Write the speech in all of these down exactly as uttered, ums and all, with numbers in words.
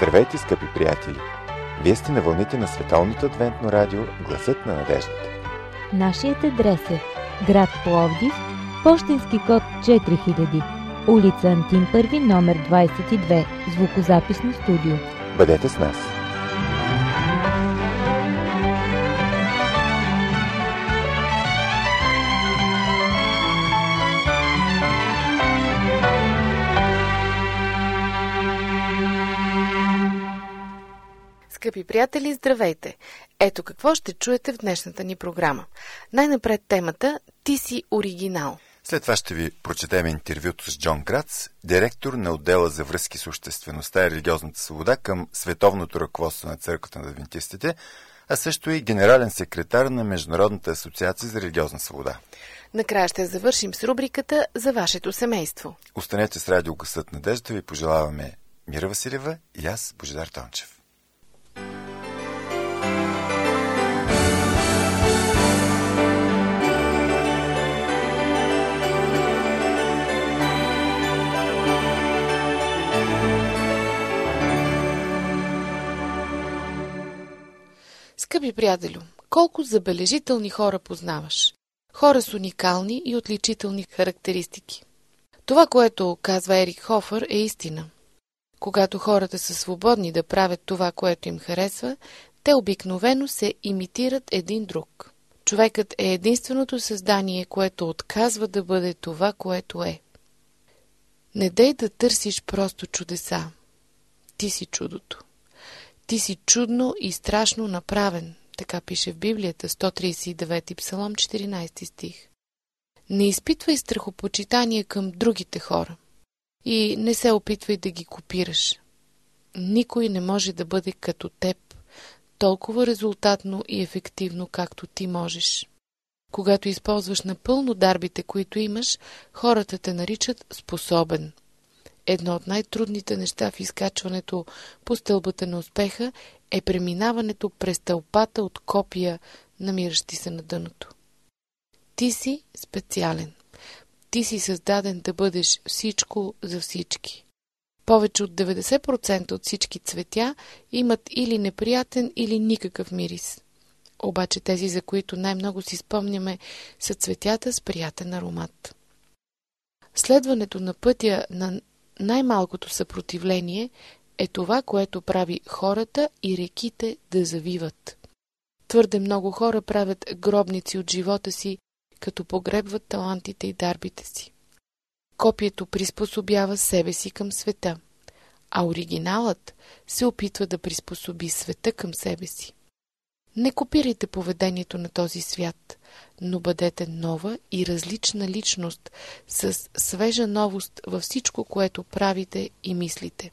Здравейте, скъпи приятели! Вие сте на вълните на Световното адвентно радио Гласът на надеждата. Нашият адрес е град Пловдив, пощенски код четири хиляди, улица Антим първи, номер двадесет и две, звукозаписно студио. Бъдете с нас! Скъпи приятели, здравейте! Ето какво ще чуете в днешната ни програма. Най-напред темата «Ти си оригинал». След това ще ви прочетем интервюто с Джон Крац, директор на отдела за връзки с обществеността и религиозната свобода към Световното ръководство на Църквата на адвентистите, а също и генерален секретар на Международната асоциация за религиозна свобода. Накрая ще завършим с рубриката за вашето семейство. Останете с радио Гласът на надеждата, ви пожелаваме Мира Василева и аз, Божидар Тончев. Скъпи приятелю, колко забележителни хора познаваш. Хора с уникални и отличителни характеристики. Това, което казва Ерих Хофър, е истина. Когато хората са свободни да правят това, което им харесва, те обикновено се имитират един друг. Човекът е единственото създание, което отказва да бъде това, което е. Не дей да търсиш просто чудеса. Ти си чудото. Ти си чудно и страшно направен, така пише в Библията, сто тридесет и девети псалом, четиринадесети стих. Не изпитвай страхопочитание към другите хора и не се опитвай да ги копираш. Никой не може да бъде като теб, толкова резултатно и ефективно, както ти можеш. Когато използваш напълно дарбите, които имаш, хората те наричат способен. Едно от най-трудните неща в изкачването по стълбата на успеха е преминаването през тълпата от копия, намиращи се на дъното. Ти си специален. Ти си създаден да бъдеш всичко за всички. Повече от деветдесет процента от всички цветя имат или неприятен, или никакъв мирис. Обаче тези, за които най-много си спомняме, са цветята с приятен аромат. Следването на пътя на най-малкото съпротивление е това, което прави хората и реките да завиват. Твърде много хора правят гробници от живота си, като погребват талантите и дарбите си. Копието приспособява себе си към света, а оригиналът се опитва да приспособи света към себе си. Не копирайте поведението на този свят, но бъдете нова и различна личност с свежа новост във всичко, което правите и мислите.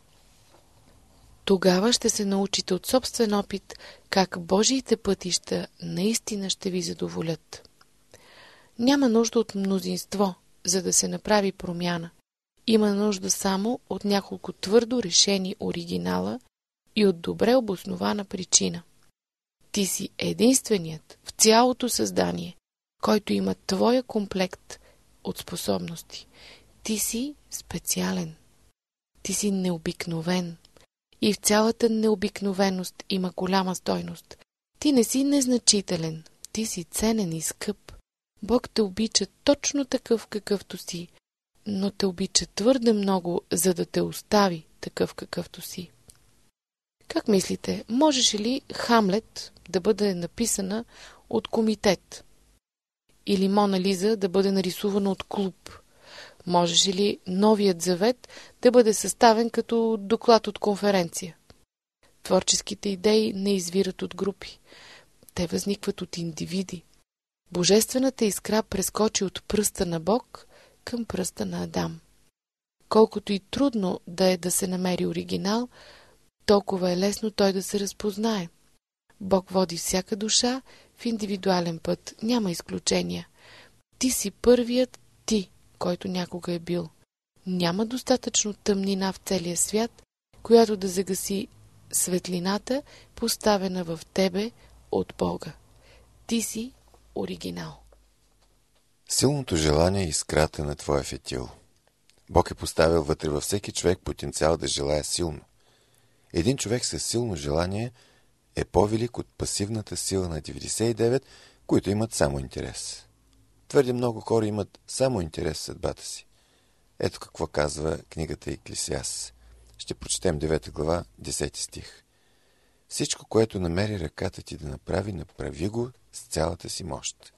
Тогава ще се научите от собствен опит как Божиите пътища наистина ще ви задоволят. Няма нужда от мнозинство, за да се направи промяна. Има нужда само от няколко твърдо решени оригинала и от добре обоснована причина. Ти си единственият в цялото създание, който има твоя комплект от способности. Ти си специален. Ти си необикновен. И в цялата необикновеност има голяма стойност. Ти не си незначителен. Ти си ценен и скъп. Бог те обича точно такъв, какъвто си, но те обича твърде много, за да те остави такъв, какъвто си. Как мислите, можеше ли Хамлет да бъде написана от комитет? Или Мона Лиза да бъде нарисувана от клуб? Можеше ли Новият завет да бъде съставен като доклад от конференция? Творческите идеи не извират от групи. Те възникват от индивиди. Божествената искра прескочи от пръста на Бог към пръста на Адам. Колкото и трудно да е да се намери оригинал, толкова е лесно той да се разпознае. Бог води всяка душа в индивидуален път, няма изключения. Ти си първият ти, който някога е бил. Няма достатъчно тъмнина в целия свят, която да загаси светлината, поставена в тебе от Бога. Ти си оригинал. Силното желание е искрата на твоя фитил. Бог е поставил вътре във всеки човек потенциал да желая силно. Един човек със силно желание е по-велик от пасивната сила на деветдесет и девет, които имат само интерес. Твърде много хора имат само интерес в съдбата си. Ето какво казва книгата Еклесиаст. Ще прочетем девета глава, десети стих. Всичко, което намери ръката ти да направи, направи го с цялата си мощ.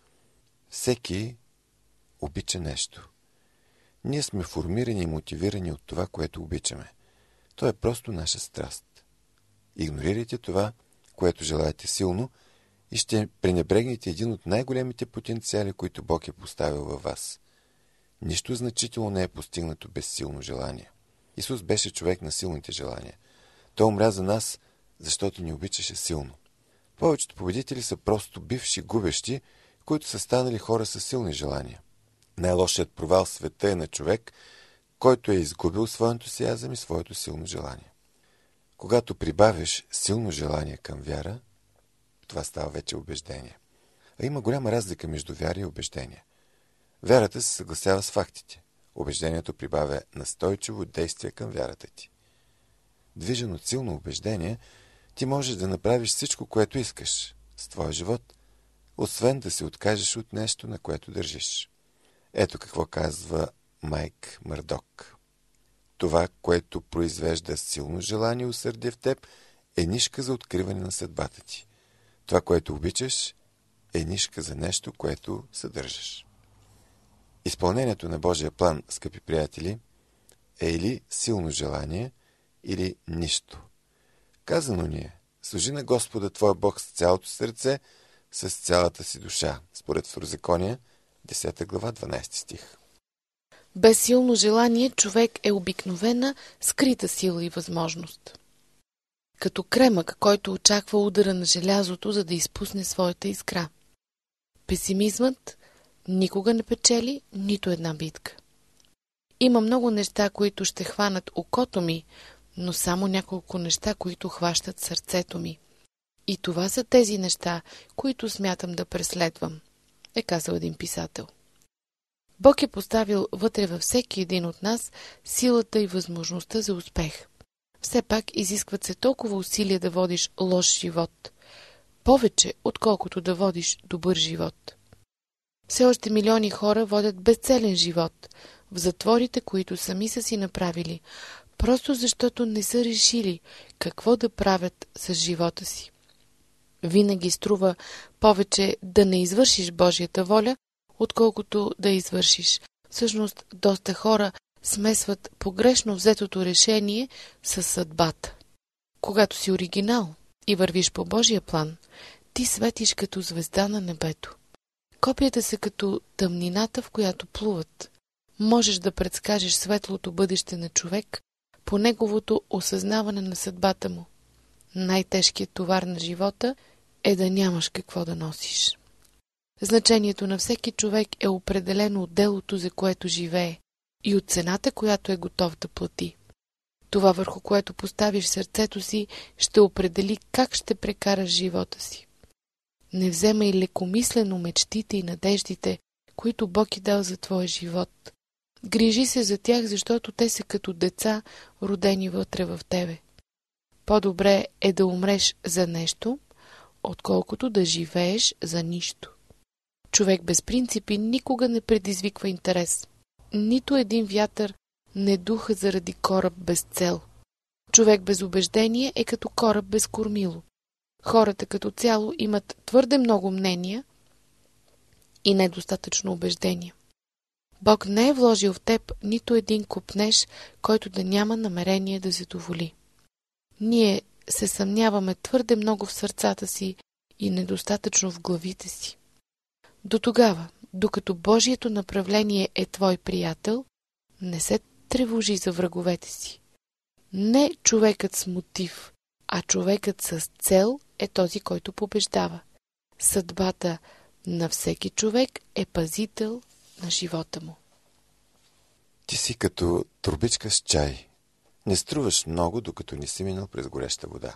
Всеки обича нещо. Ние сме формирани и мотивирани от това, което обичаме. То е просто наша страст. Игнорирайте това, което желаете силно, и ще пренебрегнете един от най-големите потенциали, които Бог е поставил във вас. Нищо значително не е постигнато без силно желание. Исус беше човек на силните желания. Той умря за нас, защото ни обичаше силно. Повечето победители са просто бивши губещи, които са станали хора с силни желания. Най-лошият провал в света е на човек, който е изгубил своя ентусиазъм и своето силно желание. Когато прибавиш силно желание към вяра, това става вече убеждение. А има голяма разлика между вяра и убеждение. Вярата се съгласява с фактите. Убеждението прибавя настойчиво действие към вярата ти. Движен от силно убеждение, ти можеш да направиш всичко, което искаш с твоя живот, освен да се откажеш от нещо, на което държиш. Ето какво казва Майк Мърдок. Това, което произвежда силно желание и усърдие в теб, е нишка за откриване на съдбата ти. Това, което обичаш, е нишка за нещо, което съдържаш. Изпълнението на Божия план, скъпи приятели, е или силно желание, или нищо. Казано ни е: служи на Господа твоя Бог с цялото сърце, с цялата си душа, според Второзакония, десета глава, дванадесети стих. Без силно желание човек е обикновена, скрита сила и възможност. Като кремък, който очаква удара на желязото, за да изпусне своята искра. Песимизмът никога не печели нито една битка. Има много неща, които ще хванат окото ми, но само няколко неща, които хващат сърцето ми. И това са тези неща, които смятам да преследвам, е казал един писател. Бог е поставил вътре във всеки един от нас силата и възможността за успех. Все пак изискват се толкова усилия да водиш лош живот. Повече, отколкото да водиш добър живот. Все още милиони хора водят безцелен живот в затворите, които сами са си направили, просто защото не са решили какво да правят с живота си. Винаги струва повече да не извършиш Божията воля, отколкото да извършиш. Всъщност, доста хора смесват погрешно взетото решение с съдбата. Когато си оригинал и вървиш по Божия план, ти светиш като звезда на небето. Копията са като тъмнината, в която плуват. Можеш да предскажеш светлото бъдеще на човек по неговото осъзнаване на съдбата му. Най-тежкият товар на живота е да нямаш какво да носиш. Значението на всеки човек е определено от делото, за което живее, и от цената, която е готов да плати. Това, върху което поставиш сърцето си, ще определи как ще прекараш живота си. Не вземай лекомислено мечтите и надеждите, които Бог е дал за твоя живот. Грижи се за тях, защото те са като деца, родени вътре в тебе. По-добре е да умреш за нещо, отколкото да живееш за нищо. Човек без принципи никога не предизвиква интерес. Нито един вятър не духа заради кораб без цел. Човек без убеждение е като кораб без кормило. Хората като цяло имат твърде много мнения и недостатъчно убеждения. Бог не е вложил в теб нито един копнеж, който да няма намерение да задоволи. Ние се съмняваме твърде много в сърцата си и недостатъчно в главите си. До тогава, докато Божието направление е твой приятел, не се тревожи за враговете си. Не човекът с мотив, а човекът с цел е този, който побеждава. Съдбата на всеки човек е пазител на живота му. Ти си като турбичка с чай. Не струваш много, докато не си минал през гореща вода.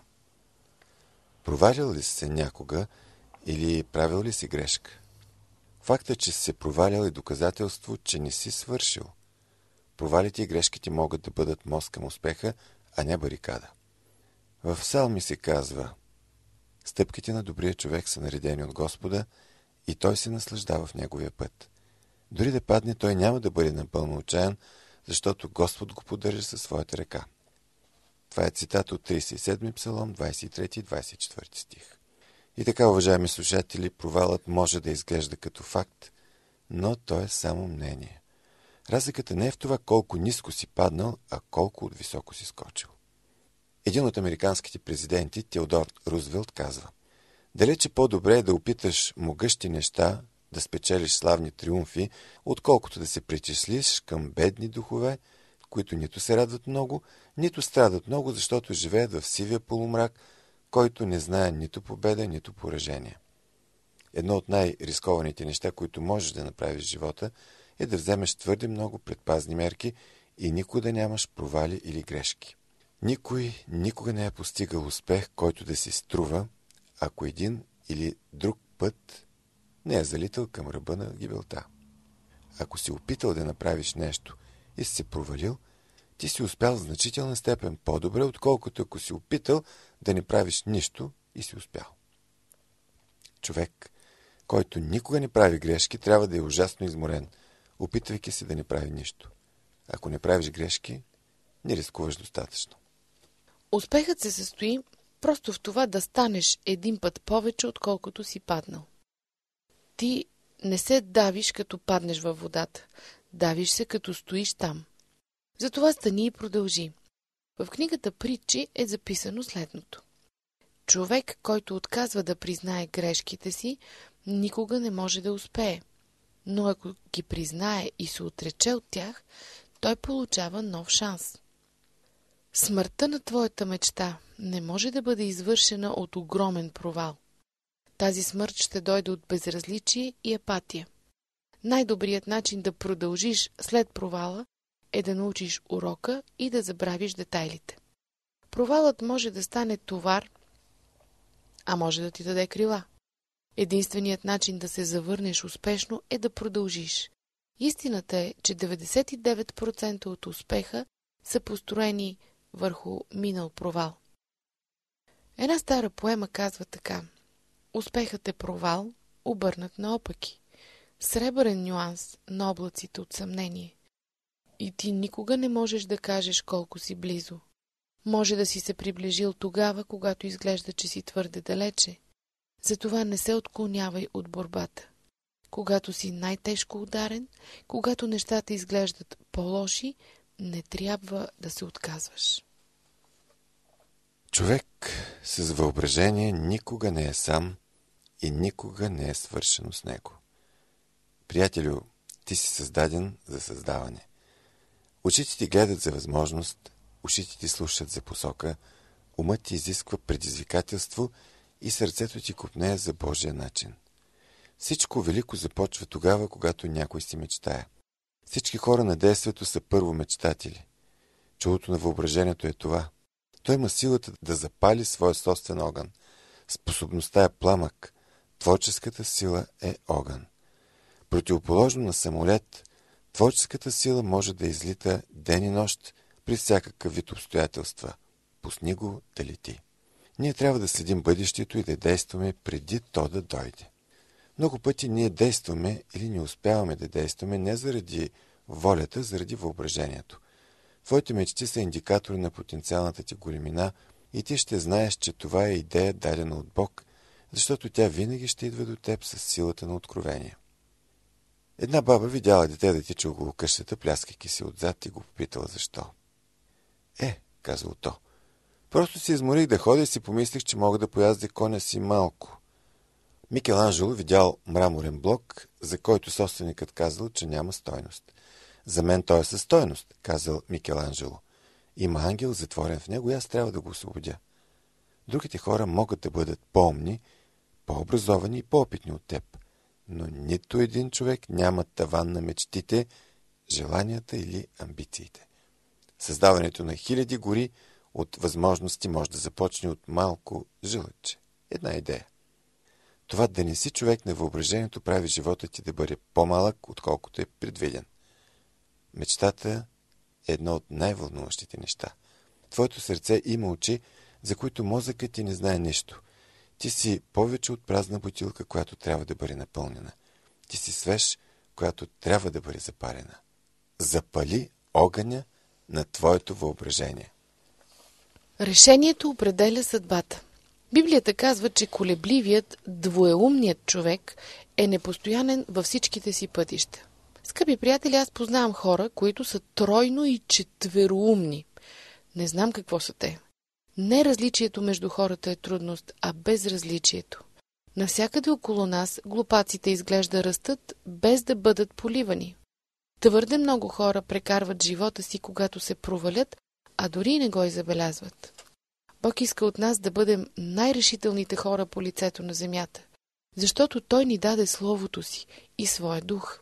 Провалил ли си се някога или правил ли си грешка? Фактът, че си се провалял е доказателство, че не си свършил. Провалите и грешките могат да бъдат мост към успеха, а не барикада. В Псалми се казва: стъпките на добрия човек са наредени от Господа и той се наслаждава в неговия път. Дори да падне, той няма да бъде напълно отчаян, защото Господ го поддържа със своята ръка. Това е цитат от тридесет и седми Псалом, двадесет и трети и двадесет и четвърти стих. И така, уважаеми слушатели, провалът може да изглежда като факт, но то е само мнение. Разликата не е в това колко ниско си паднал, а колко от високо си скочил. Един от американските президенти, Теодор Рузвелт, казва: далече по-добре е да опиташ могъщи неща, да спечелиш славни триумфи, отколкото да се причислиш към бедни духове, които нито се радват много, нито страдат много, защото живеят в сивия полумрак, който не знае нито победа, нито поражение. Едно от най-рискованите неща, които можеш да направиш в живота, е да вземеш твърде много предпазни мерки и никога да нямаш провали или грешки. Никой никога не е постигал успех, който да си струва, ако един или друг път не е залитал към ръба на гибелта. Ако си опитал да направиш нещо и си се провалил, ти си успял в значителна степен по-добре, отколкото ако си опитал да не правиш нищо и си успял. Човек, който никога не прави грешки, трябва да е ужасно изморен, опитвайки се да не прави нищо. Ако не правиш грешки, не рискуваш достатъчно. Успехът се състои просто в това да станеш един път повече, отколкото си паднал. Ти не се давиш, като паднеш във водата. Давиш се, като стоиш там. Затова стани и продължи. В книгата Притчи е записано следното: човек, който отказва да признае грешките си, никога не може да успее. Но ако ги признае и се отрече от тях, той получава нов шанс. Смъртта на твоята мечта не може да бъде извършена от огромен провал. Тази смърт ще дойде от безразличие и апатия. Най-добрият начин да продължиш след провала е да научиш урока и да забравиш детайлите. Провалът може да стане товар, а може да ти даде крила. Единственият начин да се завърнеш успешно е да продължиш. Истината е, че деветдесет и девет процента от успеха са построени върху минал провал. Една стара поема казва така: успехът е провал, обърнат наопаки, сребърен нюанс на облаците от съмнение. И ти никога не можеш да кажеш колко си близо. Може да си се приближил тогава, когато изглежда, че си твърде далече. Затова не се отклонявай от борбата. Когато си най-тежко ударен, когато нещата изглеждат по-лоши, не трябва да се отказваш. Човек с въображение никога не е сам и никога не е свършено с него. Приятелю, ти си създаден за създаване. Очите ти гледат за възможност, ушите ти слушат за посока, умът ти изисква предизвикателство и сърцето ти копнее за Божия начин. Всичко велико започва тогава, когато някой си мечтае. Всички хора на действието са първо мечтатели. Чудото на въображението е това. Той има силата да запали своя собствен огън. Способността е пламък. Творческата сила е огън. Противоположно на самолет, творческата сила може да излита ден и нощ при всякакъв вид обстоятелства. Пусни го да лети. Ние трябва да следим бъдещето и да действаме преди то да дойде. Много пъти ние действаме или не успяваме да действаме не заради волята, заради въображението. Твоите мечти са индикатори на потенциалната ти големина и ти ще знаеш, че това е идея дадена от Бог, защото тя винаги ще идва до теб с силата на откровение. Една баба видяла дете да тича около къщата, пляскайки се отзад, и го попитала защо. Е, казало то, просто се изморих да ходя и си помислих, че мога да пояздя коня си малко. Микеланджело видял мраморен блок, за който собственикът казал, че няма стойност. За мен той е със стойност, казал Микеланджело. Има ангел затворен в него и аз трябва да го освободя. Другите хора могат да бъдат по-умни, по-образовани и по-опитни от теб, но нито един човек няма таван на мечтите, желанията или амбициите. Създаването на хиляди гори от възможности може да започне от малко жълъче. Една идея. Това да не си човек на въображението прави живота ти да бъде по-малък, отколкото е предвиден. Мечтата е едно от най-вълнуващите неща. Твоето сърце има очи, за които мозъкът ти не знае нищо. Ти си повече от празна бутилка, която трябва да бъде напълнена. Ти си свеж, която трябва да бъде запалена. Запали огъня на твоето въображение. Решението определя съдбата. Библията казва, че колебливият, двоеумният човек е непостоянен във всичките си пътища. Скъпи приятели, аз познавам хора, които са тройно и четвероумни. Не знам какво са те. Не различието между хората е трудност, а безразличието. Навсякъде около нас глупаците изглежда растат, без да бъдат поливани. Твърде много хора прекарват живота си, когато се провалят, а дори и не го и забелязват. Бог иска от нас да бъдем най-решителните хора по лицето на земята, защото Той ни даде Словото си и своя дух,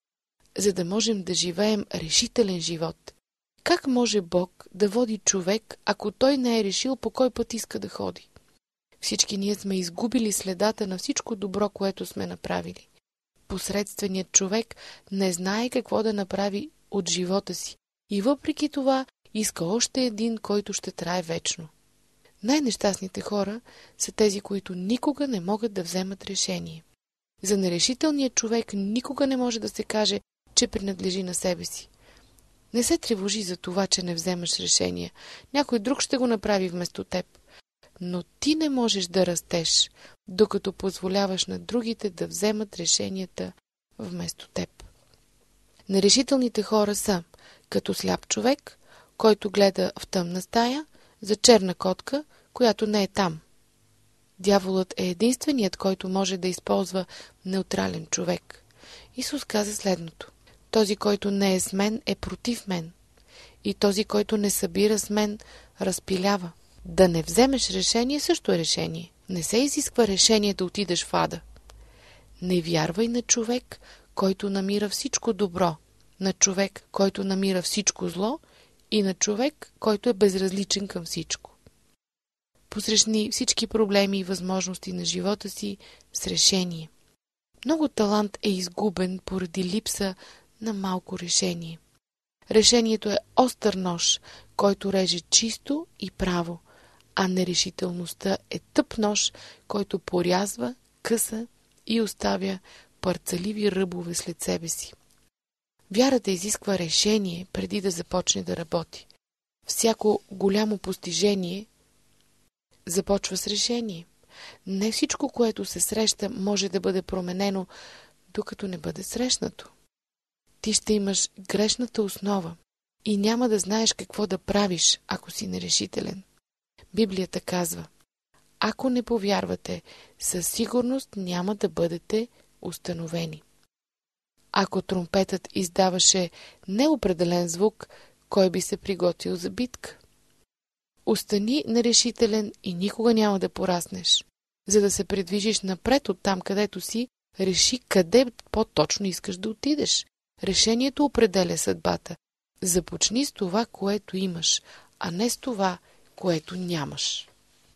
за да можем да живеем решителен живот. Как може Бог да води човек, ако Той не е решил по кой път иска да ходи? Всички ние сме изгубили следата на всичко добро, което сме направили. Посредственият човек не знае какво да направи от живота си и въпреки това иска още един, който ще трае вечно. Най-нещастните хора са тези, които никога не могат да вземат решение. За нерешителният човек никога не може да се каже, че принадлежи на себе си. Не се тревожи за това, че не вземаш решение. Някой друг ще го направи вместо теб. Но ти не можеш да растеш, докато позволяваш на другите да вземат решенията вместо теб. Нерешителните хора са като сляп човек, който гледа в тъмна стая, за черна котка, която не е там. Дяволът е единственият, който може да използва неутрален човек. Исус каза следното: този, който не е с мен, е против мен. И този, който не събира с мен, разпилява. Да не вземеш решение също е решение. Не се изисква решение да отидеш в ада. Не вярвай на човек, който намира всичко добро, на човек, който намира всичко зло и на човек, който е безразличен към всичко. Посрещни всички проблеми и възможности на живота си с решение. Много талант е изгубен поради липса на малко решение. Решението е остър нож, който реже чисто и право, а нерешителността е тъп нож, който порязва, къса и оставя парцаливи ръбове след себе си. Вярата изисква решение преди да започне да работи. Всяко голямо постижение започва с решение. Не всичко, което се среща, може да бъде променено, докато не бъде срещнато. Ти ще имаш грешната основа и няма да знаеш какво да правиш, ако си нерешителен. Библията казва: ако не повярвате, със сигурност няма да бъдете установени. Ако тромпетът издаваше неопределен звук, кой би се приготвил за битка? Остани нерешителен и никога няма да пораснеш. За да се придвижиш напред от там, където си, реши къде по-точно искаш да отидеш. Решението определя съдбата. Започни с това, което имаш, а не с това, което нямаш.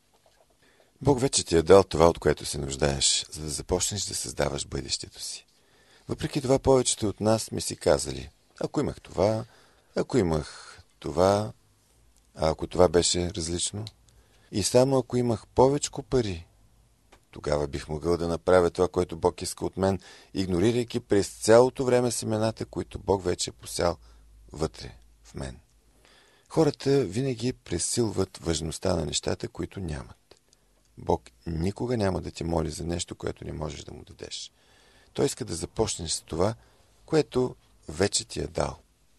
Бог вече ти е дал това, от което се нуждаеш, за да започнеш да създаваш бъдещето си. Въпреки това, повечето от нас сме си казали: ако имах това, ако имах това, а ако това беше различно, и само ако имах повечко пари, тогава бих могъл да направя това, което Бог иска от мен, игнорирайки през цялото време семената, които Бог вече е посял вътре в мен. Хората винаги пресилват важността на нещата, които нямат. Бог никога няма да ти моли за нещо, което не можеш да му дадеш. Той иска да започнеш с това, което вече ти е дал.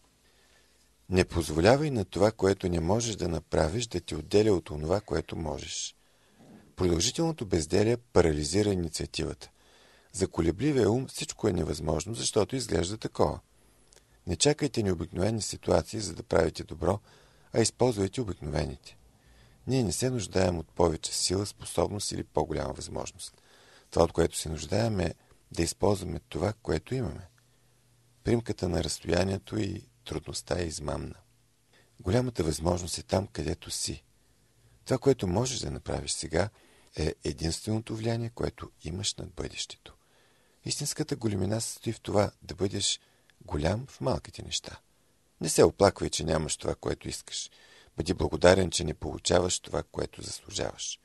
Не позволявай на това, което не можеш да направиш, да ти отделя от онова, което можеш. Продължителното безделие парализира инициативата. За колебливия ум всичко е невъзможно, защото изглежда такова. Не чакайте необикновени ситуации, за да правите добро, а използвайте обикновените. Ние не се нуждаем от повече сила, способност или по-голяма възможност. Това, от което се нуждаем, е да използваме това, което имаме. Примката на разстоянието и трудността е измамна. Голямата възможност е там, където си. Това, което можеш да направиш сега, е единственото влияние, което имаш над бъдещето. Истинската големина се състои в това да бъдеш голям в малките неща. Не се оплаквай, че нямаш това, което искаш. Бъди благодарен, че не получаваш това, което заслужаваш.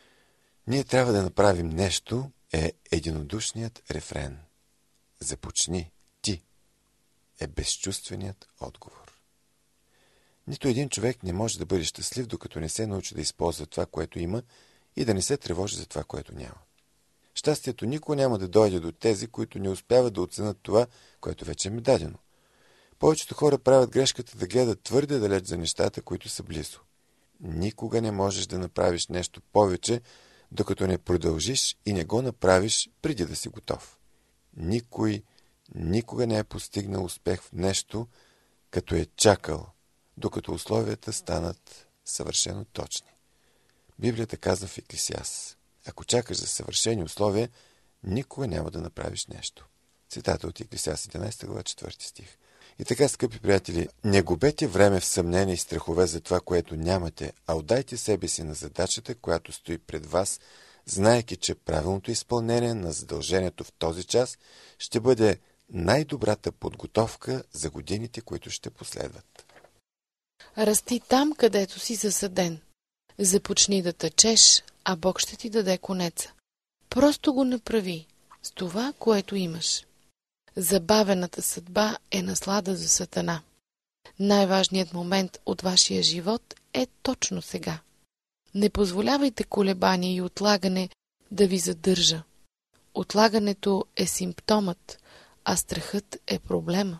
Ние трябва да направим нещо, е единодушният рефрен. Започни ти е безчувственият отговор. Нито един човек не може да бъде щастлив, докато не се научи да използва това, което има и да не се тревожи за това, което няма. Щастието никога няма да дойде до тези, които не успяват да оценят това, което вече им е дадено. Повечето хора правят грешката да гледат твърде далеч за нещата, които са близо. Никога не можеш да направиш нещо повече, докато не продължиш и не го направиш преди да си готов. Никой никога не е постигнал успех в нещо, като е чакал, докато условията станат съвършено точни. Библията казва в Еклесиаст: ако чакаш за съвършени условия, никога няма да направиш нещо. Цитата от Еклесиаст единадесета глава, четвърти стих. И така, скъпи приятели, не губете време в съмнение и страхове за това, което нямате, а отдайте себе си на задачата, която стои пред вас, знаейки, че правилното изпълнение на задължението в този час ще бъде най-добрата подготовка за годините, които ще последват. Расти там, където си засаден. Започни да тъчеш, а Бог ще ти даде конеца. Просто го направи с това, което имаш. Забавената съдба е наслада за Сатана. Най-важният момент от вашия живот е точно сега. Не позволявайте колебание и отлагане да ви задържа. Отлагането е симптомът, а страхът е проблема.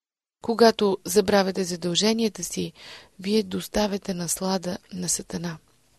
Когато забравяте задълженията си, вие доставяте наслада на Сатана.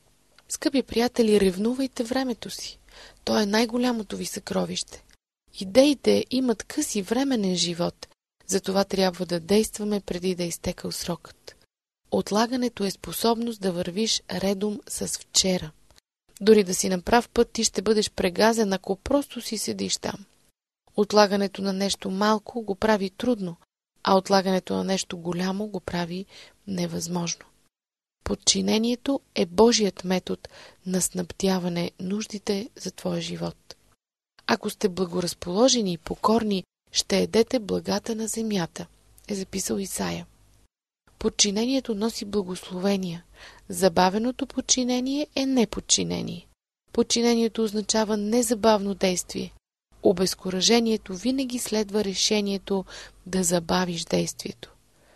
Скъпи приятели, ревнувайте времето си. То е най-голямото ви съкровище. Идеите имат къс и временен живот, затова трябва да действаме преди да е изтекал срокът. Отлагането е способност да вървиш редом с вчера. Дори да си на прав път, ти ще бъдеш прегазен, ако просто си седиш там. Отлагането на нещо малко го прави трудно, а отлагането на нещо голямо го прави невъзможно. Подчинението е Божият метод на снабдяване нуждите за твоя живот. Ако сте благоразположени и покорни, ще едете благата на земята, е записал Исаия. Подчинението носи благословения. Забавеното подчинение е неподчинение. Подчинението означава незабавно действие. Обезкуражението винаги следва решението да забавиш действието.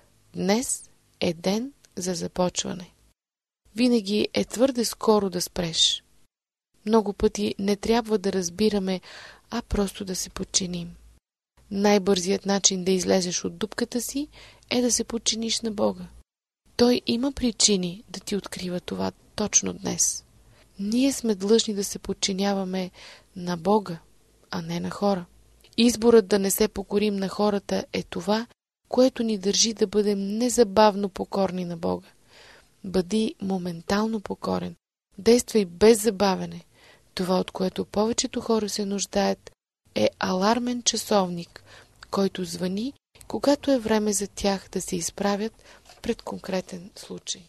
Днес е ден за започване. Винаги е твърде скоро да спреш. Много пъти не трябва да разбираме, а просто да се подчиним. Най-бързият начин да излезеш от дупката си е да се подчиниш на Бога. Той има причини да ти открива това точно днес. Ние сме длъжни да се подчиняваме на Бога, а не на хора. Изборът да не се покорим на хората е това, което ни държи да бъдем незабавно покорни на Бога. Бъди моментално покорен. Действай без забавене. Това, от което повечето хора се нуждаят, е алармен часовник, който звъни, когато е време за тях да се изправят пред конкретен случай.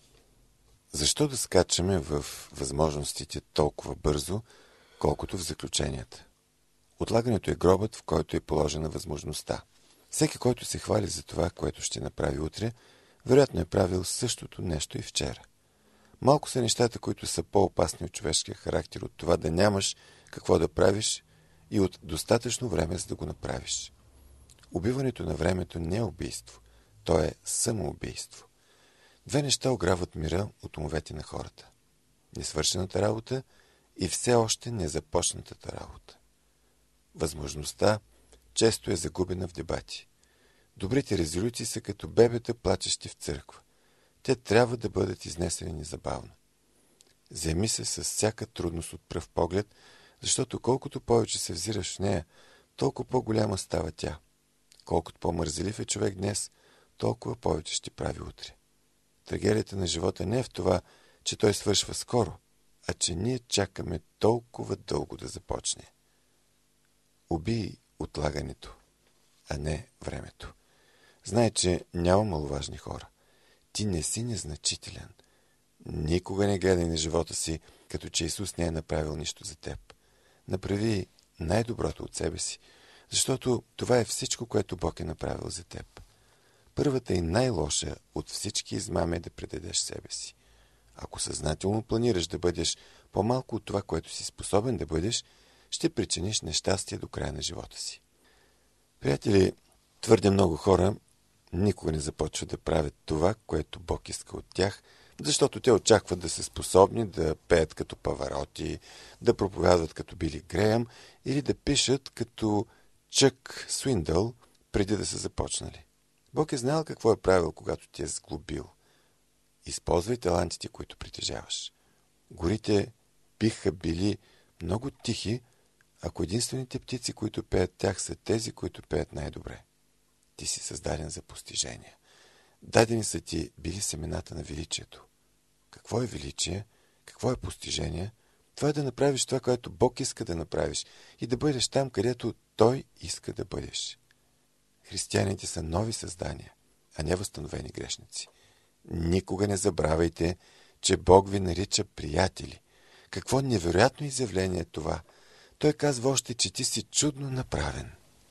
Защо да скачаме в възможностите толкова бързо, колкото в заключенията? Отлагането е гробът, в който е положена възможността. Всеки, който се хвали за това, което ще направи утре, вероятно е правил същото нещо и вчера. Малко са нещата, които са по-опасни от човешкия характер, от това да нямаш какво да правиш и от достатъчно време, за да го направиш. Убиването на времето не е убийство, то е самоубийство. Две неща ограбват мира от умовете на хората. Несвършената работа и все още незапочнатата работа. Възможността често е загубена в дебати. Добрите резолюции са като бебета, плачещи в църква. Те трябва да бъдат изнесени незабавно. Вземи се с всяка трудност от пръв поглед, защото колкото повече се взираш в нея, толкова по-голяма става тя. Колкото по-мързелив е човек днес, толкова повече ще прави утре. Трагедията на живота не е в това, че той свършва скоро, а че ние чакаме толкова дълго да започне. Убий отлагането, а не времето. Знай, че няма маловажни хора. Ти не си незначителен. Никога не гледай на живота си, като че Исус не е направил нищо за теб. Направи най-доброто от себе си, защото това е всичко, което Бог е направил за теб. Първата и най-лоша от всички измами е да предадеш себе си. Ако съзнателно планираш да бъдеш по-малко от това, което си способен да бъдеш, ще причиниш нещастие до края на живота си. Приятели, твърде много хора никога не започват да правят това, което Бог иска от тях, защото те очакват да са способни да пеят като Павароти, да проповядват като Били Греъм или да пишат като Чък Суиндъл преди да са започнали. Бог е знал какво е правил, когато ти е сглобил. Използвай талантите, които притежаваш. Горите биха били много тихи, ако единствените птици, които пеят тях, са тези, които пеят най-добре. Ти си създаден за постижения. Дадени са ти били семената на величието. Какво е величие? Какво е постижение? Това е да направиш това, което Бог иска да направиш и да бъдеш там, където Той иска да бъдеш. Християните са нови създания, а не възстановени грешници. Никога не забравяйте, че Бог ви нарича приятели. Какво невероятно изявление е това! Той казва още, че ти си чудно направен.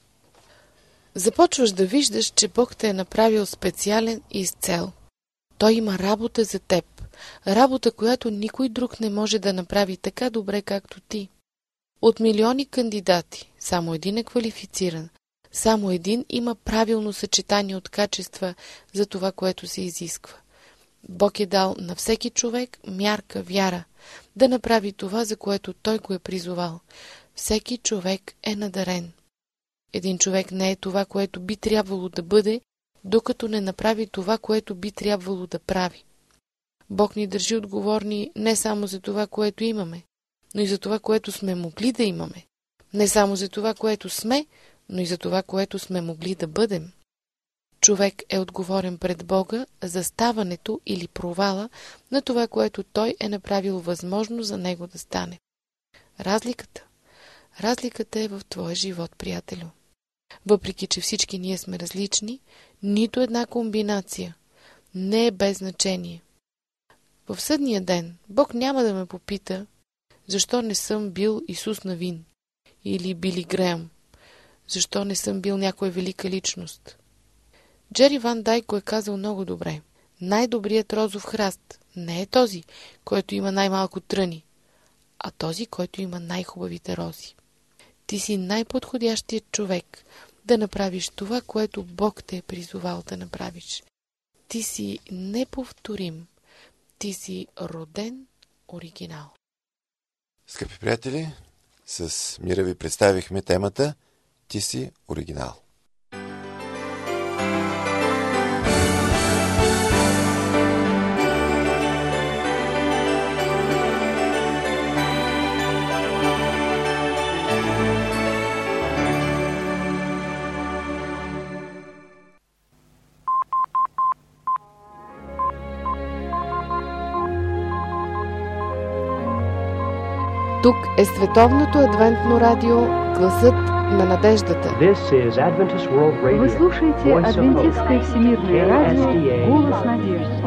Започваш да виждаш, че Бог те е направил специален и с цел. Той има работа за теб. Работа, която никой друг не може да направи така добре, както ти. От милиони кандидати, само един е квалифициран. Само един има правилно съчетание от качества за това, което се изисква. Бог е дал на всеки човек мярка, вяра, да направи това, за което Той го е призовал. Всеки човек е надарен. Един човек не е това, което би трябвало да бъде, докато не направи това, което би трябвало да прави. Бог ни държи отговорни не само за това, което имаме, но и за това, което сме могли да имаме. Не само за това, което сме, но и за това, което сме могли да бъдем. Човек е отговорен пред Бога за ставането или провала на това, което Той е направил възможно за него да стане. Разликата. Разликата е в твоя живот, приятелю. Въпреки че всички ние сме различни, нито една комбинация не е без значение. В съдния ден Бог няма да ме попита, защо не съм бил Исус Навин или Били Греъм, защо не съм бил някоя велика личност. Джери Ван Дайк го е казал много добре. Най-добрият розов храст не е този, който има най-малко тръни, а този, който има най-хубавите рози. Ти си най-подходящият човек да направиш това, което Бог те е призовал да направиш. Ти си неповторим. Ти си роден оригинал. Скъпи приятели, с мира ви представихме темата Ти си оригинал. Тук е Световното адвентно радио, гласът на надеждата. Вы слушаете Адвентистское всемирное радио, голос надежды.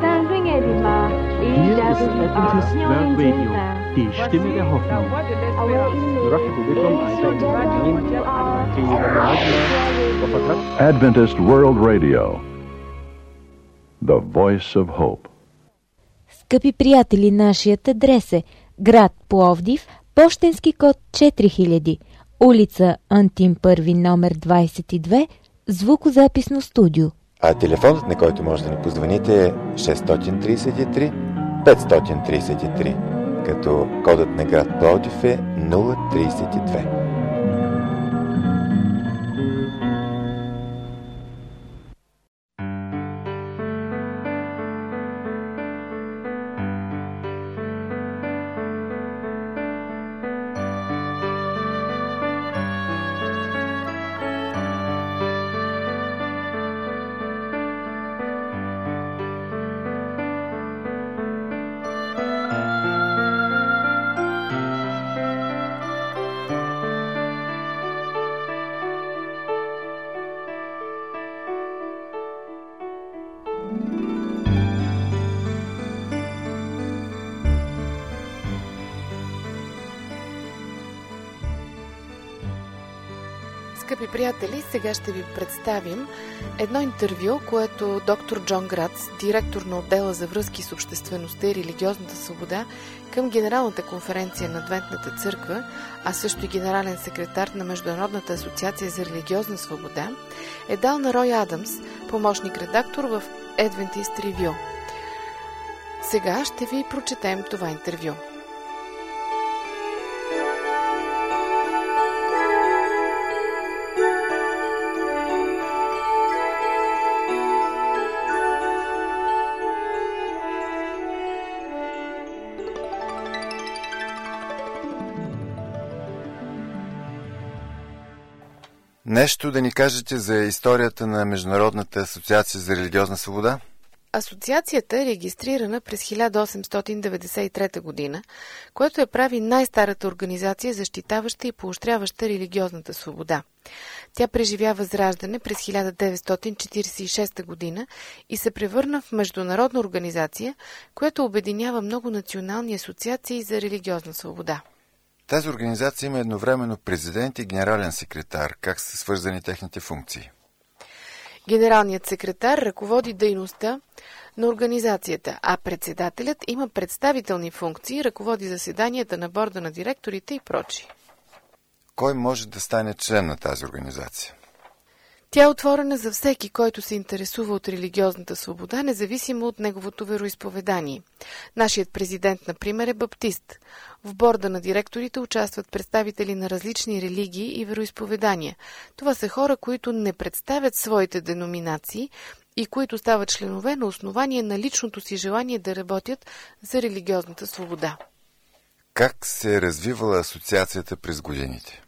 Adventist World Radio, the voice of hope. Скъпи приятели, нашият адрес е град Пловдив, пощенски код четири хиляди, улица Антим първи, номер двадесет и две, звукозаписно студио. А телефонът, на който може да ни позвоните, е шест три три пет три три, като кодът на град Пловдив е нула тридесет и две. Скъпи приятели, сега ще ви представим едно интервю, което доктор Джон Грац, директор на отдела за връзки с обществеността и религиозната свобода към Генералната конференция на Адвентната църква, а също и генерален секретар на Международната асоциация за религиозна свобода, е дал на Рой Адамс, помощник-редактор в Adventist Review. Сега ще ви прочетем това интервю. Нещо да ни кажете за историята на Международната асоциация за религиозна свобода? Асоциацията е регистрирана през хиляда осемстотин деветдесет и трета година, което я прави най-старата организация, защитаваща и поощряваща религиозната свобода. Тя преживя възраждане през хиляда деветстотин четиридесет и шеста година и се превърна в международна организация, която обединява много национални асоциации за религиозна свобода. Тази организация има едновременно президент и генерален секретар. Как са свързани техните функции? Генералният секретар ръководи дейността на организацията, а председателят има представителни функции, ръководи заседанията на борда на директорите и прочие. Кой може да стане член на тази организация? Тя е отворена за всеки, който се интересува от религиозната свобода, независимо от неговото вероизповедание. Нашият президент, например, е баптист. В борда на директорите участват представители на различни религии и вероизповедания. Това са хора, които не представят своите деноминации и които стават членове на основание на личното си желание да работят за религиозната свобода. Как се е развивала асоциацията през годините?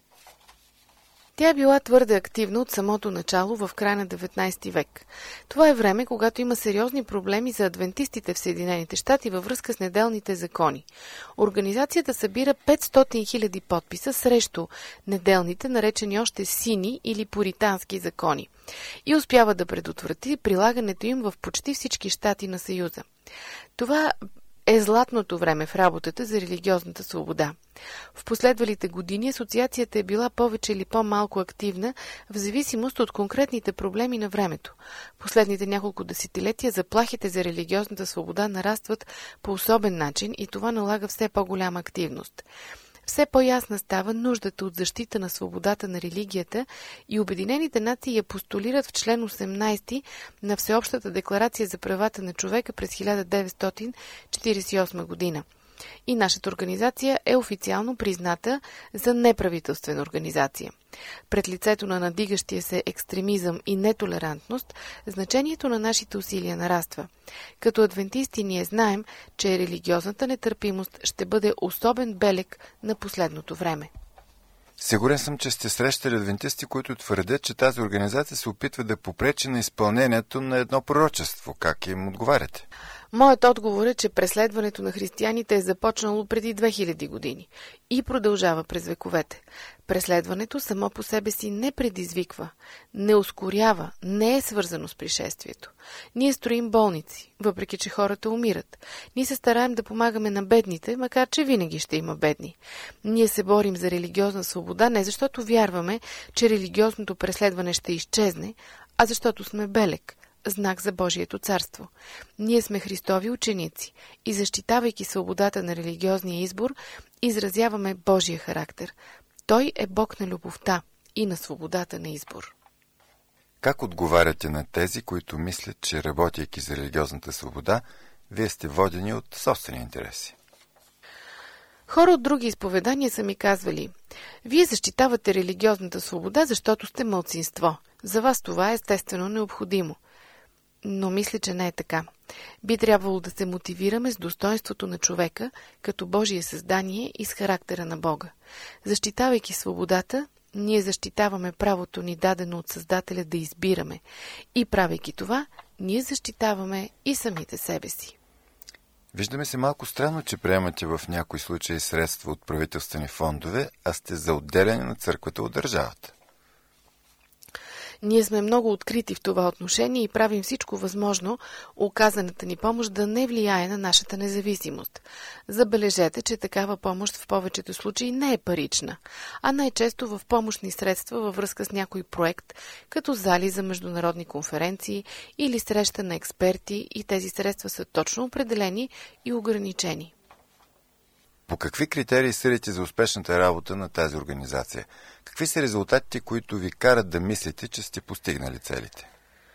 Тя е била твърде активна от самото начало в края на деветнадесети век. Това е време, когато има сериозни проблеми за адвентистите в Съединените щати във връзка с неделните закони. Организацията събира петстотин хиляди подписа срещу неделните, наречени още сини или пуритански закони, и успява да предотврати прилагането им в почти всички щати на Съюза. Това е златното време в работата за религиозната свобода. В последвалите години асоциацията е била повече или по-малко активна в зависимост от конкретните проблеми на времето. Последните няколко десетилетия заплахите за религиозната свобода нарастват по особен начин и това налага все по-голяма активност. Все по-ясна става нуждата от защита на свободата на религията и Обединените нации я постулират в член осемнадесети на Всеобщата декларация за правата на човека през хиляда деветстотин четиридесет и осма година. И нашата организация е официално призната за неправителствена организация. Пред лицето на надигащия се екстремизъм и нетолерантност, значението на нашите усилия нараства. Като адвентисти ние знаем, че религиозната нетърпимост ще бъде особен белег на последното време. Сигурен съм, че сте срещали адвентисти, които твърдят, че тази организация се опитва да попречи на изпълнението на едно пророчество. Как им отговаряте? Моят отговор е, че преследването на християните е започнало преди две хиляди години и продължава през вековете. Преследването само по себе си не предизвиква, не ускорява, не е свързано с пришествието. Ние строим болници, въпреки че хората умират. Ние се стараем да помагаме на бедните, макар че винаги ще има бедни. Ние се борим за религиозна свобода не защото вярваме, че религиозното преследване ще изчезне, а защото сме белег, знак за Божието царство. Ние сме Христови ученици и защитавайки свободата на религиозния избор, изразяваме Божия характер. Той е Бог на любовта и на свободата на избор. Как отговаряте на тези, които мислят, че работейки за религиозната свобода, вие сте водени от собствени интереси? Хора от други изповедания са ми казвали: вие защитавате религиозната свобода, защото сте малцинство. За вас това е естествено необходимо. Но мисля, че не е така. Би трябвало да се мотивираме с достоинството на човека, като Божие създание и с характера на Бога. Защитавайки свободата, ние защитаваме правото ни дадено от Създателя да избираме. И правейки това, ние защитаваме и самите себе си. Виждаме се малко странно, че приемате в някои случаи средства от правителствени фондове, а сте за отделяне на църквата от държавата. Ние сме много открити в това отношение и правим всичко възможно оказаната ни помощ да не влияе на нашата независимост. Забележете, че такава помощ в повечето случаи не е парична, а най-често в помощни средства във връзка с някой проект, като зали за международни конференции или среща на експерти, и тези средства са точно определени и ограничени. По какви критерии съдите за успешната работа на тази организация? Какви са резултатите, които ви карат да мислите, че сте постигнали целите?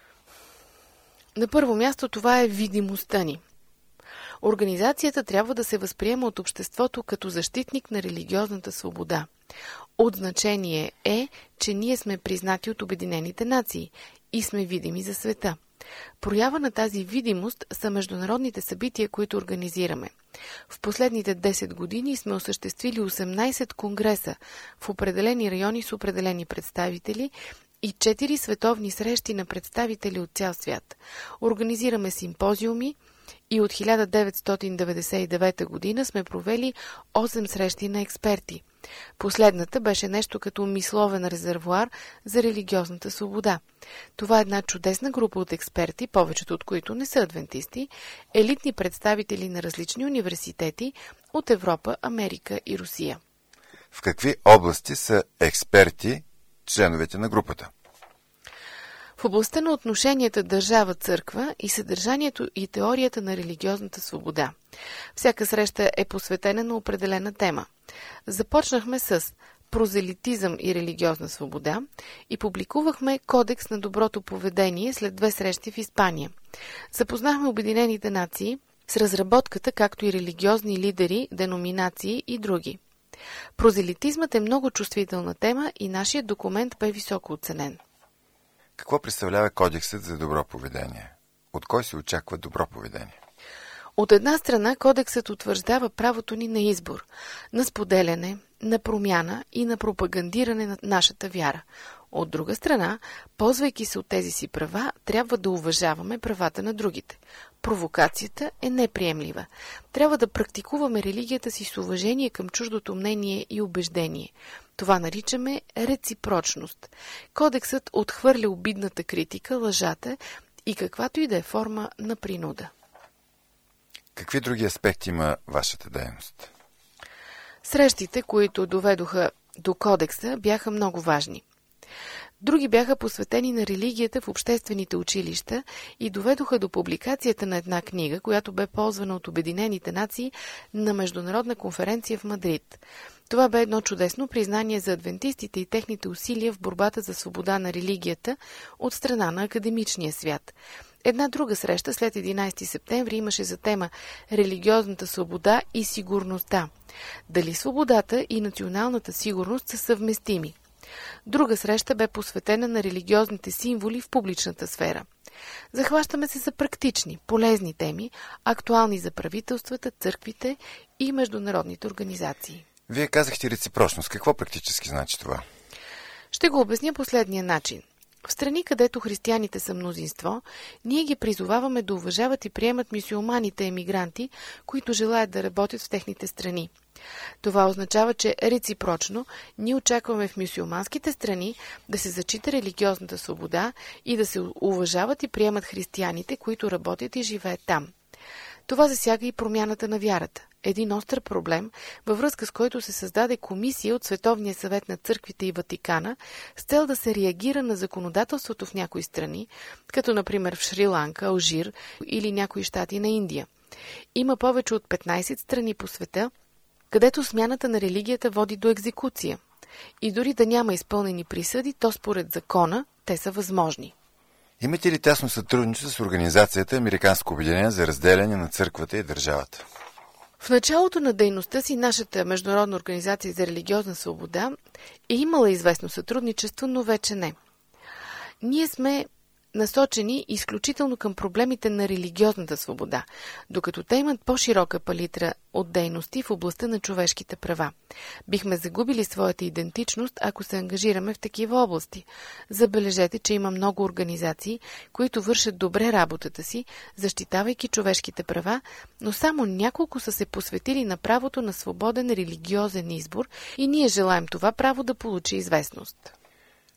На първо място това е видимостта ни. Организацията трябва да се възприема от обществото като защитник на религиозната свобода. От значение е, че ние сме признати от Обединените нации и сме видими за света. Проява на тази видимост са международните събития, които организираме. В последните десет години сме осъществили осемнайсет конгреса в определени райони с определени представители и четири световни срещи на представители от цял свят. Организираме симпозиуми и от хиляда деветстотин деветдесет и девета година сме провели осем срещи на експерти. Последната беше нещо като мисловен резервоар за религиозната свобода. Това е една чудесна група от експерти, повечето от които не са адвентисти, елитни представители на различни университети от Европа, Америка и Русия. В какви области са експерти членовете на групата? В областта на отношенията държава-църква и съдържанието и теорията на религиозната свобода. Всяка среща е посветена на определена тема. Започнахме с прозелитизъм и религиозна свобода и публикувахме Кодекс на доброто поведение след две срещи в Испания. Запознахме Обединените нации с разработката, както и религиозни лидери, деноминации и други. Прозелитизмът е много чувствителна тема и нашият документ бе високо оценен. Какво представлява Кодексът за добро поведение? От кой се очаква добро поведение? От една страна, Кодексът утвърждава правото ни на избор, на споделяне, на промяна и на пропагандиране на нашата вяра. От друга страна, ползвайки се от тези си права, трябва да уважаваме правата на другите. Провокацията е неприемлива. Трябва да практикуваме религията си с уважение към чуждото мнение и убеждение. Това наричаме реципрочност. Кодексът отхвърля обидната критика, лъжата и каквато и да е форма на принуда. Какви други аспекти има вашата дейност? Срещите, които доведоха до Кодекса, бяха много важни. Други бяха посветени на религията в обществените училища и доведоха до публикацията на една книга, която бе ползвана от Обединените нации на международна конференция в Мадрид. Това бе едно чудесно признание за адвентистите и техните усилия в борбата за свобода на религията от страна на академичния свят. Една друга среща след единайсети септември имаше за тема религиозната свобода и сигурността. Дали свободата и националната сигурност са съвместими? Друга среща бе посветена на религиозните символи в публичната сфера. Захващаме се за практични, полезни теми, актуални за правителствата, църквите и международните организации. Вие казахте реципрочност. Какво практически значи това? Ще го обясня последния начин. В страни, където християните са мнозинство, ние ги призоваваме да уважават и приемат мюсюлманите емигранти, които желаят да работят в техните страни. Това означава, че реципрочно ние очакваме в мюсюлманските страни да се зачита религиозната свобода и да се уважават и приемат християните, които работят и живеят там. Това засяга и промяната на вярата. Един остър проблем, във връзка с който се създаде комисия от Световния съвет на църквите и Ватикана с цел да се реагира на законодателството в някои страни, като например в Шри-Ланка, Алжир или някои щати на Индия. Има повече от петнайсет страни по света, където смяната на религията води до екзекуция. И дори да няма изпълнени присъди, то според закона те са възможни. Имате ли тясно сътрудничество с организацията Американско обединение за разделяне на църквата и държавата? В началото на дейността си нашата Международна организация за религиозна свобода е имала известно сътрудничество, но вече не. Ние сме насочени изключително към проблемите на религиозната свобода, докато те имат по-широка палитра от дейности в областта на човешките права. Бихме загубили своята идентичност, ако се ангажираме в такива области. Забележете, че има много организации, които вършат добре работата си, защитавайки човешките права, но само няколко са се посветили на правото на свободен религиозен избор и ние желаем това право да получи известност.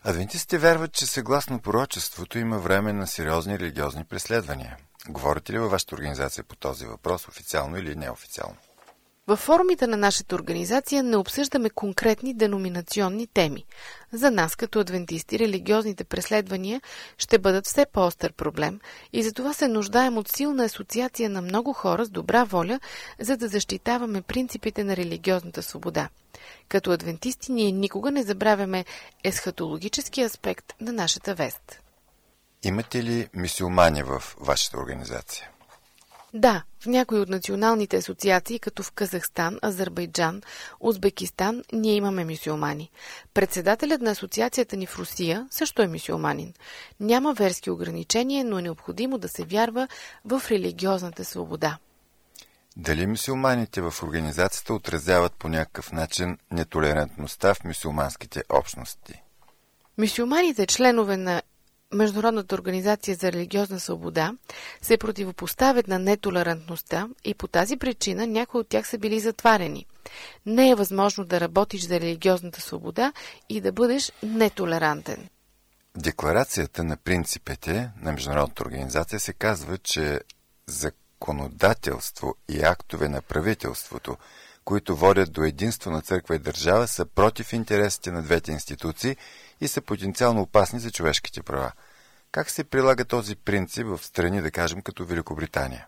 Адвентистите вярват, че съгласно пророчеството има време на сериозни религиозни преследвания. Говорите ли във вашата организация по този въпрос, официално или неофициално? Във форумите на нашата организация не обсъждаме конкретни деноминационни теми. За нас, като адвентисти, религиозните преследвания ще бъдат все по-остър проблем и затова се нуждаем от силна асоциация на много хора с добра воля, за да защитаваме принципите на религиозната свобода. Като адвентисти ние никога не забравяме есхатологически аспект на нашата вест. Имате ли мюсюлмани в вашата организация? Да, в някои от националните асоциации, като в Казахстан, Азербайджан, Узбекистан, ние имаме мюсюлмани. Председателят на асоциацията ни в Русия също е мюсюлманин. Няма верски ограничения, но е необходимо да се вярва в религиозната свобода. Дали мюсюлманите в организацията отразяват по някакъв начин нетолерантността в мюсюлманските общности? Мюсюлманите, членове на Международната организация за религиозна свобода, се противопоставят на нетолерантността и по тази причина някои от тях са били затварени. Не е възможно да работиш за религиозната свобода и да бъдеш нетолерантен. В декларацията на принципите на Международната организация се казва, че законодателство и актове на правителството, които водят до единство на църква и държава, са против интересите на двете институции и са потенциално опасни за човешките права. Как се прилага този принцип в страни, да кажем, като Великобритания?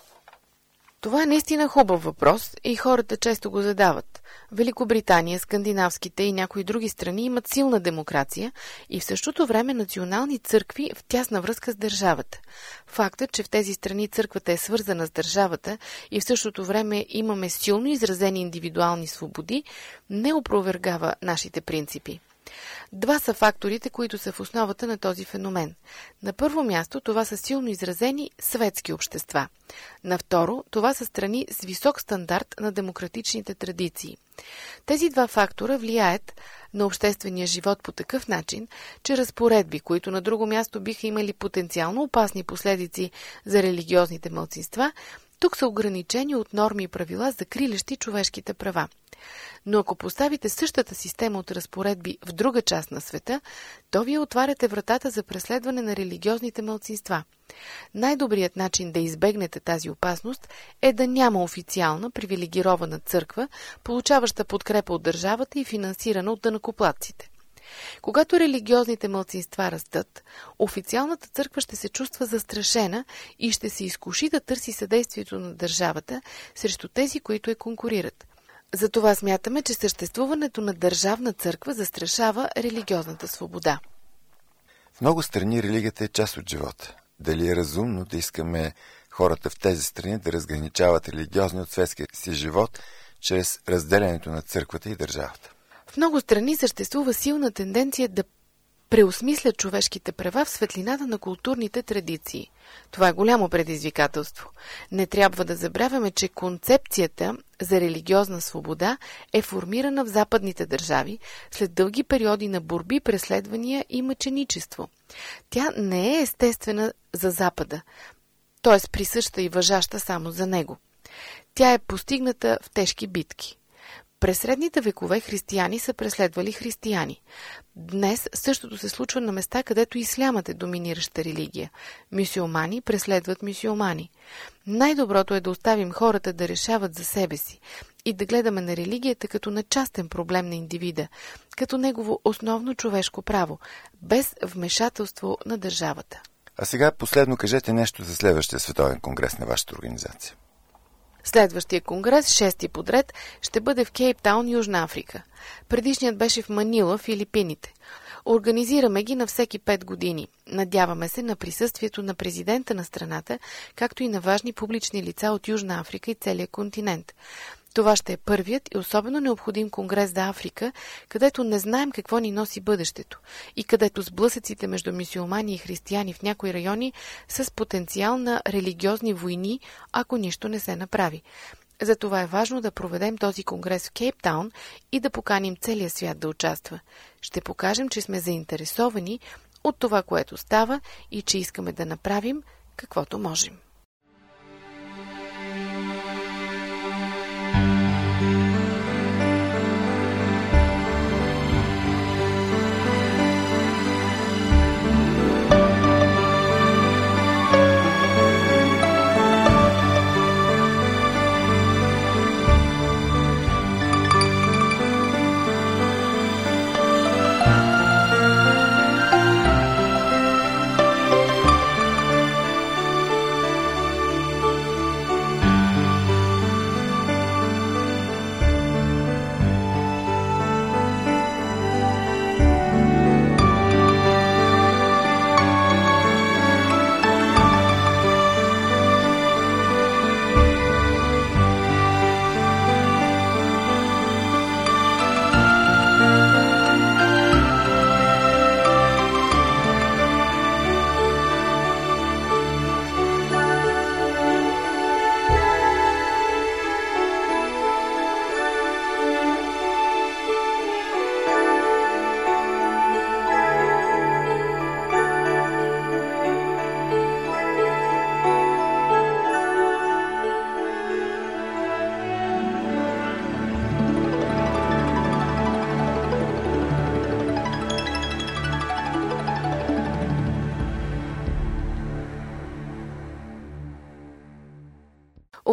Това е наистина хубав въпрос и хората често го задават. Великобритания, скандинавските и някои други страни имат силна демокрация и в същото време национални църкви в тясна връзка с държавата. Фактът, че в тези страни църквата е свързана с държавата и в същото време имаме силно изразени индивидуални свободи, не опровергава нашите принципи. Два са факторите, които са в основата на този феномен. На първо място това са силно изразени светски общества. На второ, това са страни с висок стандарт на демократичните традиции. Тези два фактора влияят на обществения живот по такъв начин, че разпоредби, които на друго място биха имали потенциално опасни последици за религиозните малцинства, тук са ограничени от норми и правила, закрилящи човешките права. Но ако поставите същата система от разпоредби в друга част на света, то вие отваряте вратата за преследване на религиозните малцинства. Най-добрият начин да избегнете тази опасност е да няма официална привилегирована църква, получаваща подкрепа от държавата и финансирана от данъкоплатците. Когато религиозните малцинства растат, официалната църква ще се чувства застрашена и ще се изкуши да търси съдействието на държавата срещу тези, които я конкурират. Затова смятаме, че съществуването на държавна църква застрашава религиозната свобода. В много страни религията е част от живота. Дали е разумно да искаме хората в тези страни да разграничават религиозни от светския си живот чрез разделянето на църквата и държавата? В много страни съществува силна тенденция да преосмислят човешките права в светлината на културните традиции. Това е голямо предизвикателство. Не трябва да забравяме, че концепцията за религиозна свобода е формирана в западните държави след дълги периоди на борби, преследвания и мъченичество. Тя не е естествена за Запада, т.е. присъща и важаща само за него. Тя е постигната в тежки битки. През средните векове християни са преследвали християни. Днес същото се случва на места, където ислямът е доминираща религия. Мюсюлмани преследват мюсюлмани. Най-доброто е да оставим хората да решават за себе си и да гледаме на религията като на частен проблем на индивида, като негово основно човешко право, без вмешателство на държавата. А сега последно кажете нещо за следващия световен конгрес на вашата организация. Следващия конгрес, шести подред, ще бъде в Кейптаун, Южна Африка. Предишният беше в Манила, Филипините. Организираме ги на всеки пет години. Надяваме се на присъствието на президента на страната, както и на важни публични лица от Южна Африка и целия континент. Това ще е първият и особено необходим конгрес за Африка, където не знаем какво ни носи бъдещето и където сблъсъците между мюсюлмани и християни в някои райони са с потенциал на религиозни войни, ако нищо не се направи. Затова е важно да проведем този конгрес в Кейптаун и да поканим целия свят да участва. Ще покажем, че сме заинтересовани от това, което става и че искаме да направим каквото можем.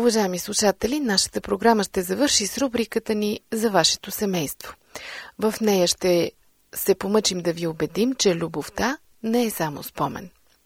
Уважаеми слушатели, нашата програма ще завърши с рубриката ни за вашето семейство. В нея ще се помъчим да ви убедим, че любовта не е само спомен.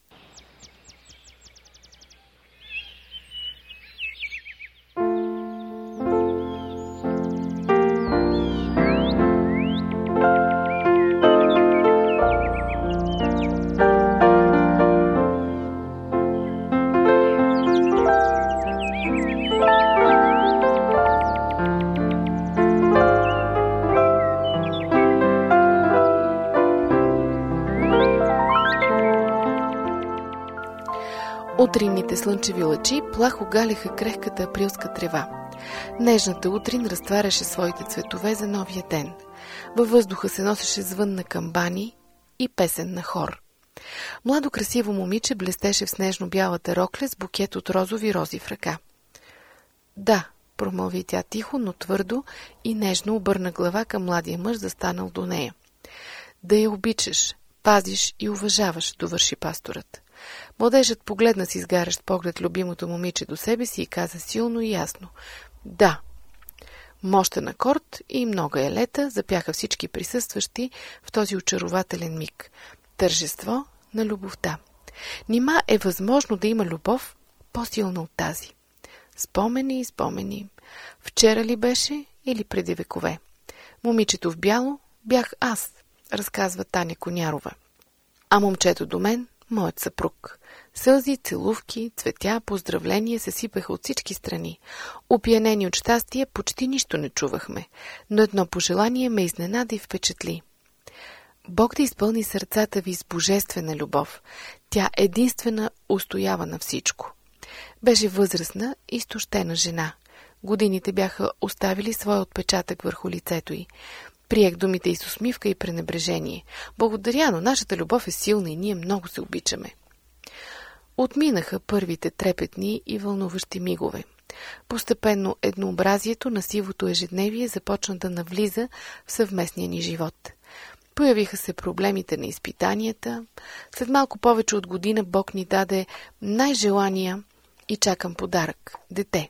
Утринните слънчеви лъчи плахо галеха крехката априлска трева. Нежната утрин разтваряше своите цветове за новия ден. Във въздуха се носеше звън на камбани и песен на хор. Младо красиво момиче блестеше в снежно-бялата рокля с букет от розови рози в ръка. Да, промълви тя тихо, но твърдо и нежно обърна глава към младия мъж, застанал до нея. Да я обичаш, пазиш и уважаваш, довърши пасторът. Младежът погледна с изгарящ поглед любимото момиче до себе си и каза силно и ясно: да. Мощен акорд и много елета запяха всички присъстващи в този очарователен миг. Тържество на любовта. Нима е възможно да има любов по-силна от тази? Спомени и спомени. Вчера ли беше или преди векове? Момичето в бяло бях аз, разказва Таня Конярова. А момчето до мен – моят съпруг. Сълзи, целувки, цветя, поздравления се сипеха от всички страни. Опиянени от щастие, почти нищо не чувахме, но едно пожелание ме изненада и впечатли. Бог да изпълни сърцата ви с божествена любов. Тя единствена устоява на всичко. Беше възрастна и изтощена жена. Годините бяха оставили своя отпечатък върху лицето й. Приех думите и с усмивка и пренебрежение. Благодаря, но нашата любов е силна и ние много се обичаме. Отминаха първите трепетни и вълнуващи мигове. Постепенно еднообразието на сивото ежедневие започна да навлиза в съвместния ни живот. Появиха се проблемите на изпитанията. След малко повече от година Бог ни даде най-желания и чакам подарък – дете.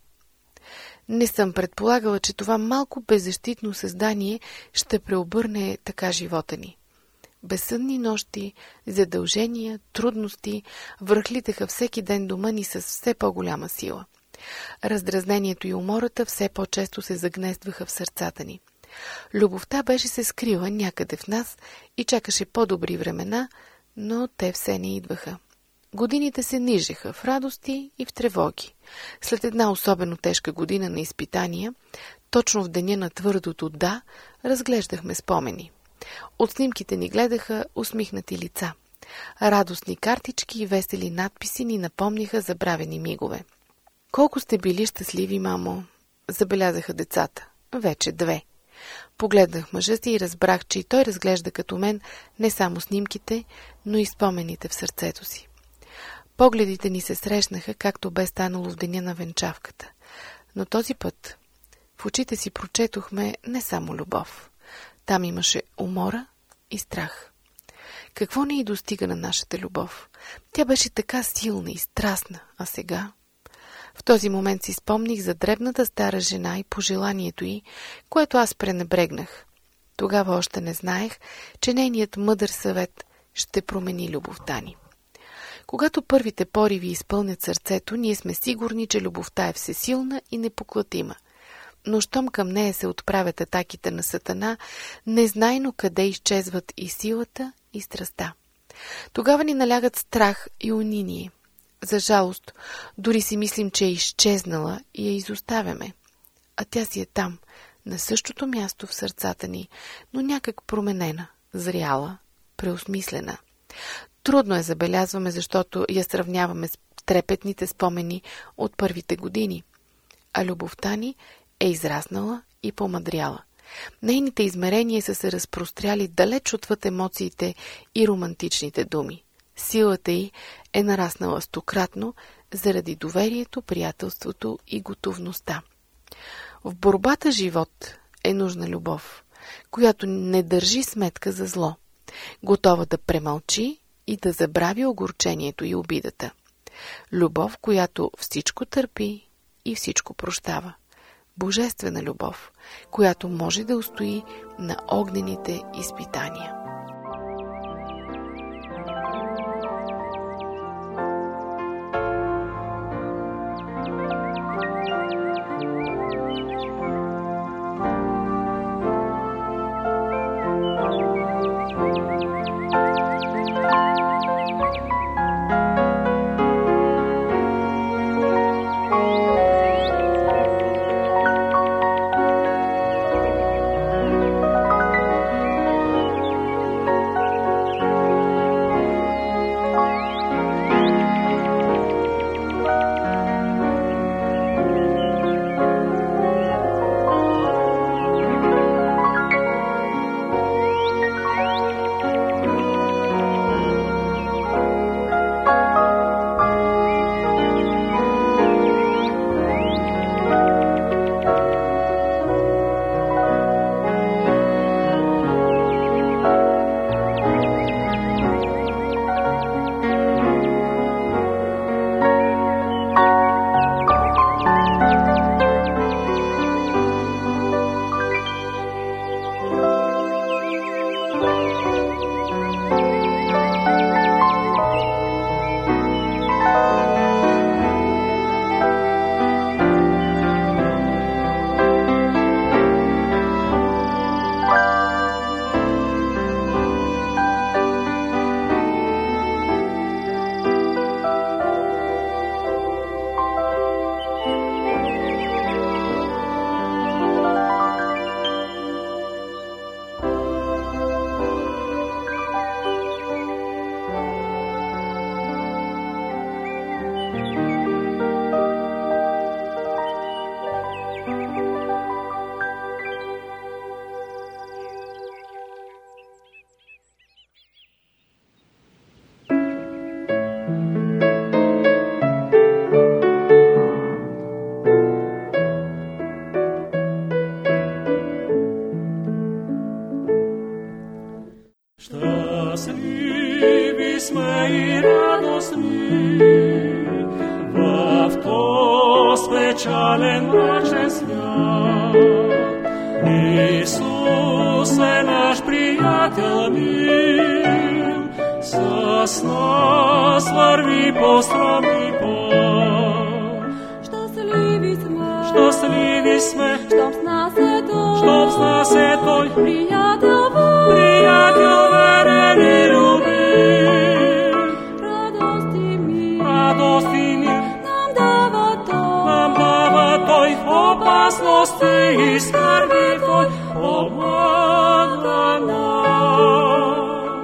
Не съм предполагала, че това малко беззащитно създание ще преобърне така живота ни. Безсънни нощи, задължения, трудности връхлитаха всеки ден дома ни с все по-голяма сила. Раздразнението и умората все по-често се загнездваха в сърцата ни. Любовта беше се скрила някъде в нас и чакаше по-добри времена, но те все не идваха. Годините се нижеха в радости и в тревоги. След една особено тежка година на изпитания, точно в деня на твърдото «да», разглеждахме спомени. От снимките ни гледаха усмихнати лица. Радостни картички и весели надписи ни напомниха забравени мигове. Колко сте били щастливи, мамо, забелязаха децата. Вече две. Погледнах мъжа си и разбрах, че и той разглежда като мен не само снимките, но и спомените в сърцето си. Погледите ни се срещнаха, както бе станало в деня на венчавката. Но този път в очите си прочетохме не само любов. Там имаше умора и страх. Какво не й достига на нашата любов? Тя беше така силна и страстна, а сега... В този момент си спомних за дребната стара жена и пожеланието й, което аз пренебрегнах. Тогава още не знаех, че нейният мъдър съвет ще промени любовта ни. Когато първите пориви изпълнят сърцето, ние сме сигурни, че любовта е всесилна и непоклатима. Но щом към нея се отправят атаките на Сатана, незнайно къде изчезват и силата, и страстта. Тогава ни налягат страх и униние. За жалост, дори си мислим, че е изчезнала и я изоставяме. А тя си е там, на същото място в сърцата ни, но някак променена, зряла, преосмислена. Трудно я забелязваме, защото я сравняваме с трепетните спомени от първите години. А любовта ни е израснала и помъдряла. Нейните измерения са се разпростряли далеч отвъд емоциите и романтичните думи. Силата й е нараснала стократно заради доверието, приятелството и готовността. В борбата живот е нужна любов, която не държи сметка за зло, готова да премълчи и да забрави огорчението и обидата. Любов, която всичко търпи и всичко прощава. Божествена любов, която може да устои на огнените изпитания. Щастливи сме и радостни в този печален мрачен свят. Исус е наш приятел мил, с нас върви по стръмни път. Щастливи сме, щастливи сме, щом с нас е Той, щом с нас е Той, приятел верен, приятел верен и любим. радост и мир, Радост и мир нам дава Той, нам дава Той, в опасности и скърби Той помага нам.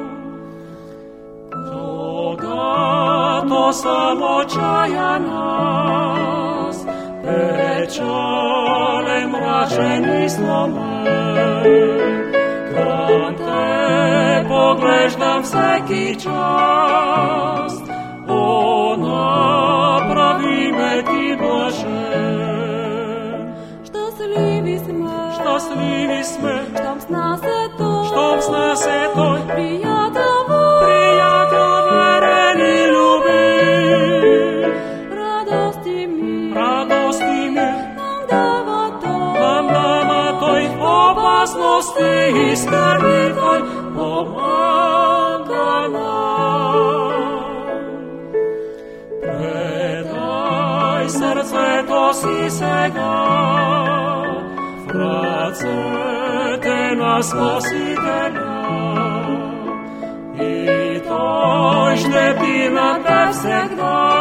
Когато съм отчаян аз, печален, мрачен и сломен, към Те поглеждам всеки час, о, направи ме Ти блажен. щастливи сме, Щастливи сме, щом с нас е Той, щом с нас е Той, приятел верен, приятел верен и любим. радост и мир, Радост и мир нам дава Той, нам дава Той, в опасности и скърби Той помага нам. Предай сърцето си сега в ръцете на Спасителя, и Той ще ти на теб всегда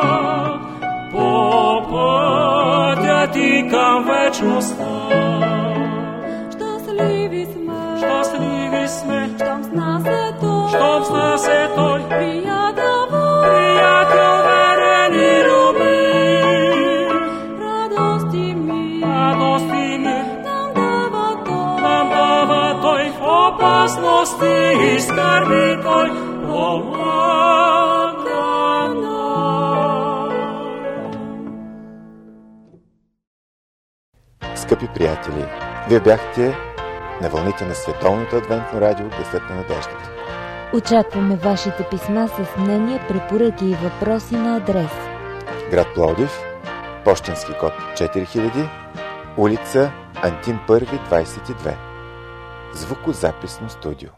по пътя ти към вечността. щастливи сме, Щастливи сме, щом с нас е Той, щом с нас е Той, приятел верен, приятел верен и любим. радост и мир, Радост и мир нам дава Той, нам дава Той, в опасности и скърби Той помага нам. Скъпи приятели, вие бяхте на вълните на Световното адвентно радио Гласът на надеждата. Очакваме вашите писма с мнения, препоръки и въпроси на адрес Град Пловдив, пощенски код четири хиляди, улица Антим първи, двайсет и две. Звукозаписно студио.